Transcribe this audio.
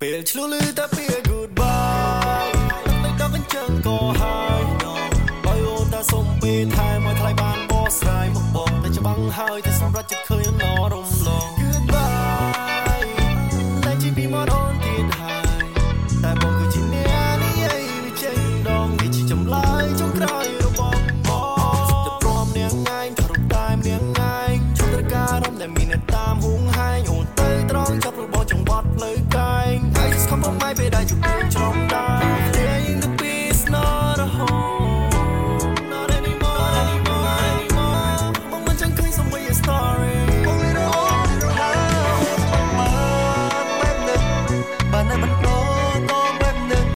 ពេលឆ្លុះលឺតែពី goodbye តែដល់វិញចឹងក៏ហើយបើអូនតាសុំពេលថែមកថ្លៃបានបោះស្រាយមកបងតែច្បាំងហើយតែសម្រាប់ចិត្តឃើញអរំលង goodbye តែជីពីមកអូនទៀតហើយតែបងគឺជាអ្នកនេះឯងវាចេញដងនេះជាចម្លើយចុងក្រោយរបស់បងតែព្រមនាងឯងថារំតែនាងឯងជួយត្រូវការរំដែលមានអ្នកតាមហួងហែងអូនទៅត្រង់ចាប់របស់ចង្វាត់ផ្លូវកែង I just come from my bed ដែលជួបពេលច្រំ